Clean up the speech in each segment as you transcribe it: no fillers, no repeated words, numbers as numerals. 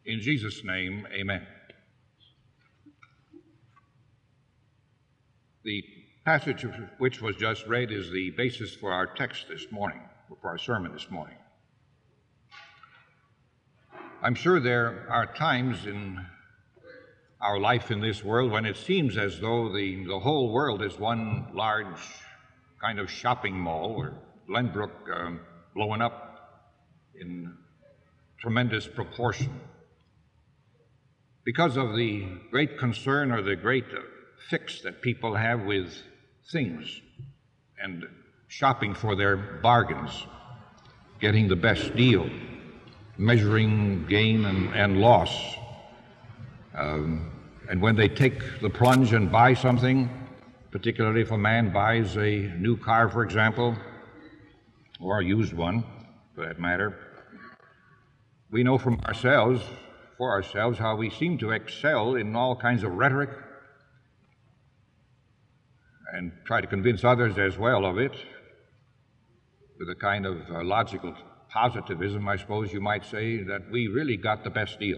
In Jesus' name, amen. The passage which was just read is the basis for our text this morning, for our sermon this morning. I'm sure there are times in our life in this world when it seems as though the whole world is one large kind of shopping mall, or Glenbrook blowing up in tremendous proportion. Because of the great concern or the great fix that people have with things and shopping for their bargains, getting the best deal, measuring gain and loss. And when they take the plunge and buy something, particularly if a man buys a new car, for example, or a used one, for that matter, we know for ourselves, how we seem to excel in all kinds of rhetoric and try to convince others as well of it with a kind of logical positivism, I suppose you might say, that we really got the best deal.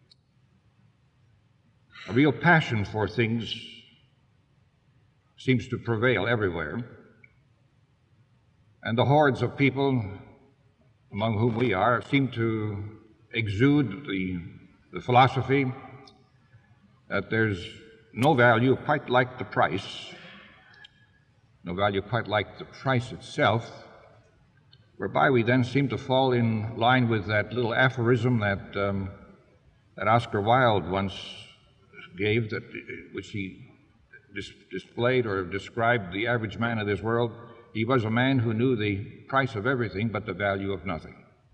A real passion for things seems to prevail everywhere, and the hordes of people among whom we are seem to exude the philosophy that there's no value quite like the price, no value quite like the price itself, whereby we then seem to fall in line with that little aphorism that Oscar Wilde once gave, which he displayed or described the average man of this world. He was a man who knew the price of everything but the value of nothing.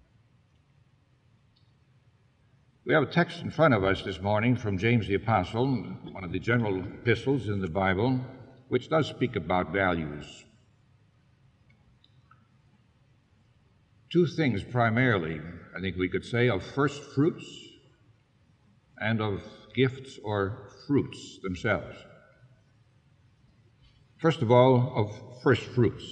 We have a text in front of us this morning from James the Apostle, one of the general epistles in the Bible, which does speak about values. Two things primarily, I think we could say, of first fruits and of gifts or fruits themselves. First of all, of first fruits,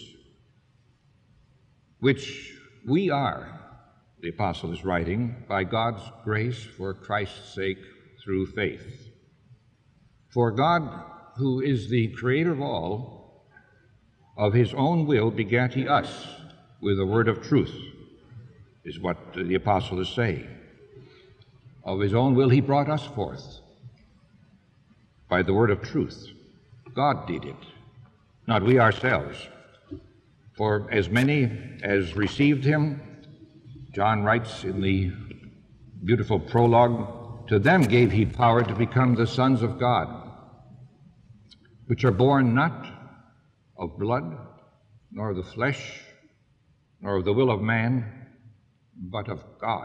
which we are, the apostle is writing, by God's grace for Christ's sake through faith. For God, who is the creator of all, of his own will begat he us with the word of truth, is what the apostle is saying. Of his own will he brought us forth by the word of truth. God did it, not we ourselves. For as many as received him, John writes in the beautiful prologue, to them gave he power to become the sons of God, which are born not of blood, nor of the flesh, nor of the will of man, but of God.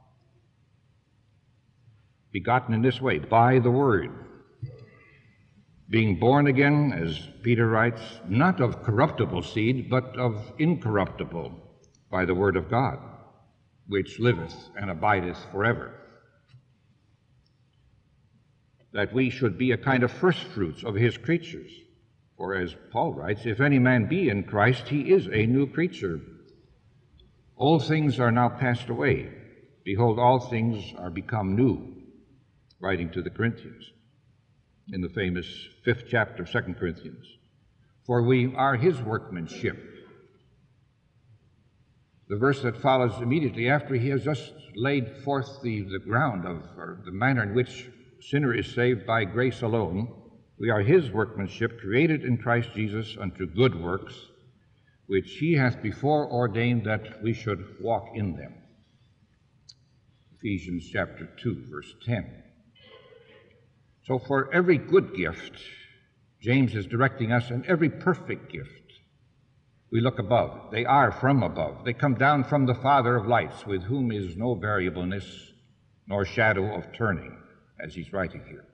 Begotten in this way, by the word, being born again, as Peter writes, not of corruptible seed, but of incorruptible, by the word of God, which liveth and abideth forever. That we should be a kind of first fruits of his creatures. For as Paul writes, if any man be in Christ, he is a new creature. All things are now passed away. Behold, all things are become new, writing to the Corinthians in the famous 5th chapter of 2 Corinthians. For we are his workmanship. The verse that follows immediately after, he has just laid forth the ground of, or the manner in which sinner is saved by grace alone. We are his workmanship, created in Christ Jesus unto good works, which he hath before ordained that we should walk in them. Ephesians chapter 2, verse 10. So for every good gift, James is directing us, and every perfect gift, we look above. They are from above. They come down from the Father of lights, with whom is no variableness nor shadow of turning, as he's writing here.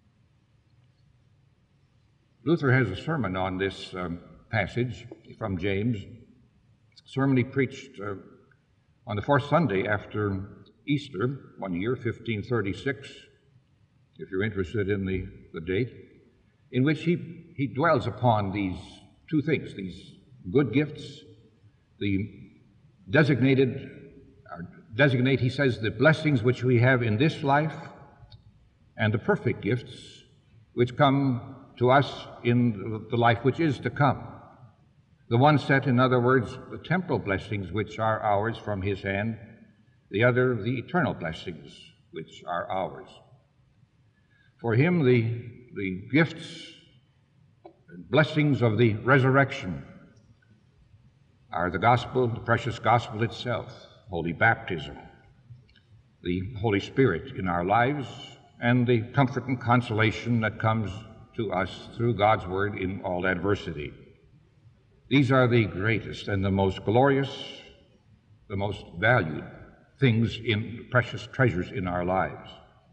Luther has a sermon on this passage from James, a sermon he preached on the fourth Sunday after Easter, one year, 1536, if you're interested in the date, in which he dwells upon these two things, these good gifts, the designated designate, he says, the blessings which we have in this life and the perfect gifts which come to us in the life which is to come. The one set, in other words, the temporal blessings which are ours from his hand, the other, the eternal blessings which are ours. For him, the gifts and blessings of the resurrection are the gospel, the precious gospel itself, holy baptism, the Holy Spirit in our lives, and the comfort and consolation that comes to us through God's word in all adversity. These are the greatest and the most glorious, the most valued things in precious treasures in our lives.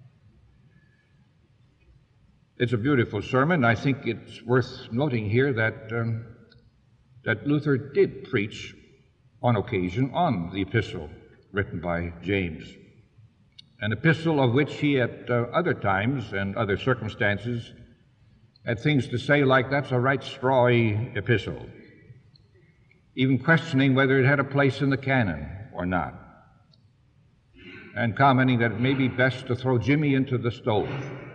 It's a beautiful sermon. I think it's worth noting here that Luther did preach on occasion on the epistle written by James, an epistle of which he at other times and other circumstances had things to say like, that's a right strawy epistle, even questioning whether it had a place in the canon or not, and commenting that it may be best to throw Jimmy into the stove.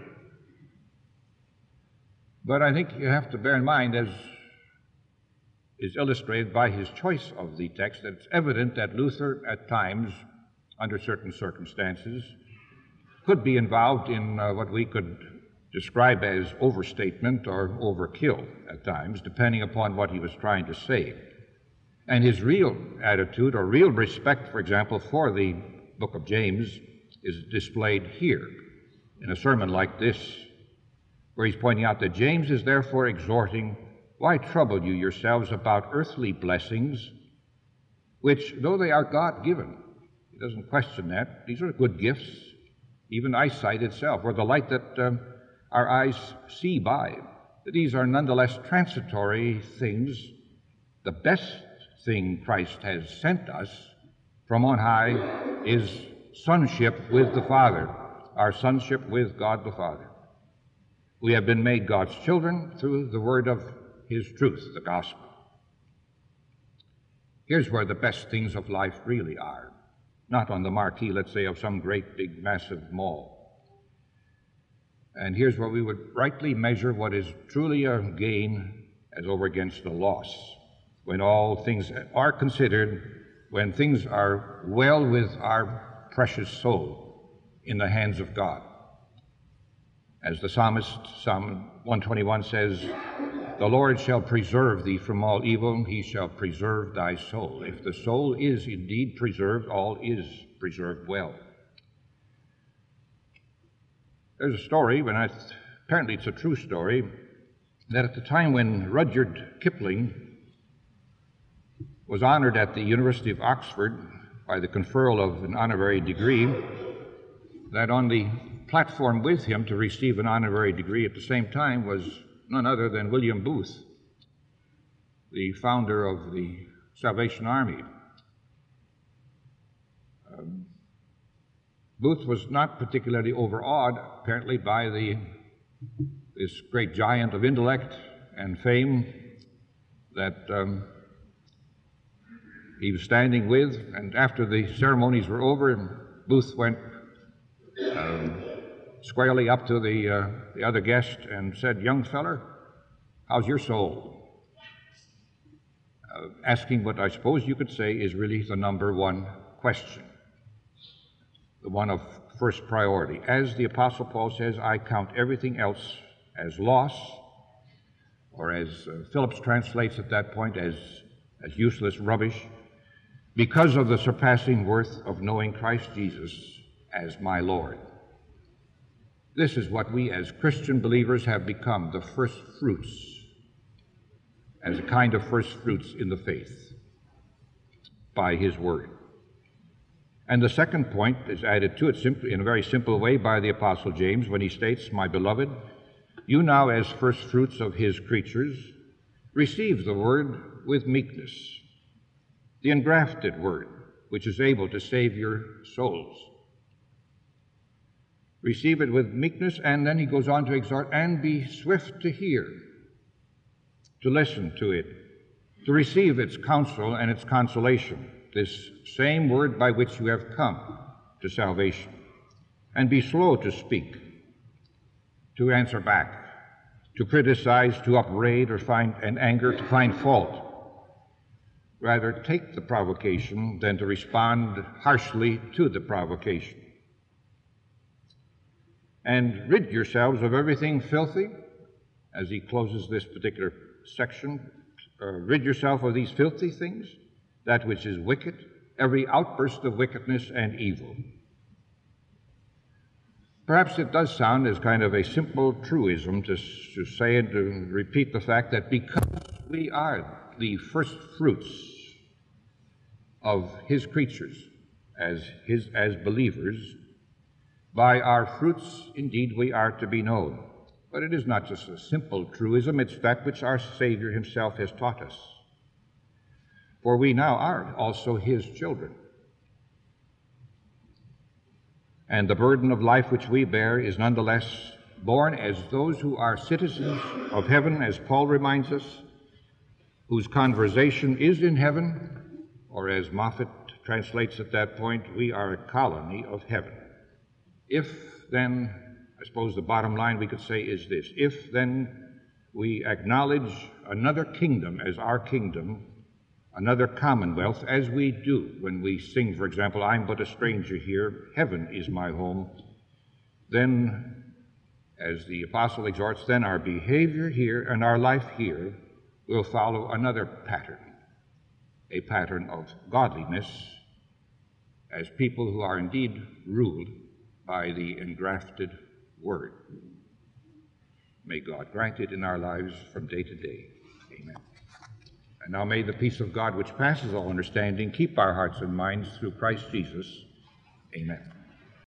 But I think you have to bear in mind, as is illustrated by his choice of the text, that it's evident that Luther at times, under certain circumstances, could be involved in what we could describe as overstatement or overkill at times, depending upon what he was trying to say. And his real attitude or real respect, for example, for the book of James is displayed here in a sermon like this, where he's pointing out that James is therefore exhorting, why trouble you yourselves about earthly blessings, which, though they are God-given, he doesn't question that, these are good gifts, even eyesight itself, or the light that our eyes see by, that these are nonetheless transitory things. The best thing Christ has sent us from on high is sonship with the Father, our sonship with God the Father. We have been made God's children through the word of his truth, the gospel. Here's where the best things of life really are, not on the marquee, let's say, of some great big massive mall. And here's where we would rightly measure what is truly a gain as over against a loss, when all things are considered, when things are well with our precious soul in the hands of God. As the psalmist, Psalm 121 says, the Lord shall preserve thee from all evil, he shall preserve thy soul. If the soul is indeed preserved, all is preserved well. There's a story, apparently it's a true story, that at the time when Rudyard Kipling was honored at the University of Oxford by the conferral of an honorary degree, that on the platform with him to receive an honorary degree at the same time was none other than William Booth, the founder of the Salvation Army. Booth was not particularly overawed, apparently, by this great giant of intellect and fame that he was standing with, and after the ceremonies were over, Booth went squarely up to the other guest and said, young feller, how's your soul? Asking what I suppose you could say is really the number one question, the one of first priority. As the Apostle Paul says, I count everything else as loss, or as Phillips translates at that point, as useless rubbish, because of the surpassing worth of knowing Christ Jesus as my Lord. This is what we as Christian believers have become, the first fruits, as a kind of first fruits in the faith, by his word. And the second point is added to it simply in a very simple way by the Apostle James when he states, my beloved, you now as first fruits of his creatures receive the word with meekness, the engrafted word, which is able to save your souls. Receive it with meekness, and then he goes on to exhort, and be swift to hear, to listen to it, to receive its counsel and its consolation. this same word by which you have come to salvation, and be slow to speak, to answer back, to criticize, to upbraid, or find an anger, to find fault. Rather, take the provocation than to respond harshly to the provocation. And rid yourselves of everything filthy, as he closes this particular section. Rid yourself of these filthy things, that which is wicked, every outburst of wickedness and evil. Perhaps it does sound as kind of a simple truism to say and to repeat the fact that because we are the first fruits of his creatures as believers, by our fruits indeed we are to be known. But it is not just a simple truism, it's that which our Savior himself has taught us. For we now are also his children. And the burden of life which we bear is nonetheless borne as those who are citizens of heaven, as Paul reminds us, whose conversation is in heaven, or as Moffat translates at that point, we are a colony of heaven. If then, I suppose the bottom line we could say is this: if then we acknowledge another kingdom as our kingdom, another commonwealth, as we do when we sing, for example, I'm but a stranger here, heaven is my home, then, as the apostle exhorts, then our behavior here and our life here will follow another pattern, a pattern of godliness, as people who are indeed ruled by the engrafted Word. May God grant it in our lives from day to day. Amen. And now may the peace of God, which passes all understanding, keep our hearts and minds through Christ Jesus. Amen.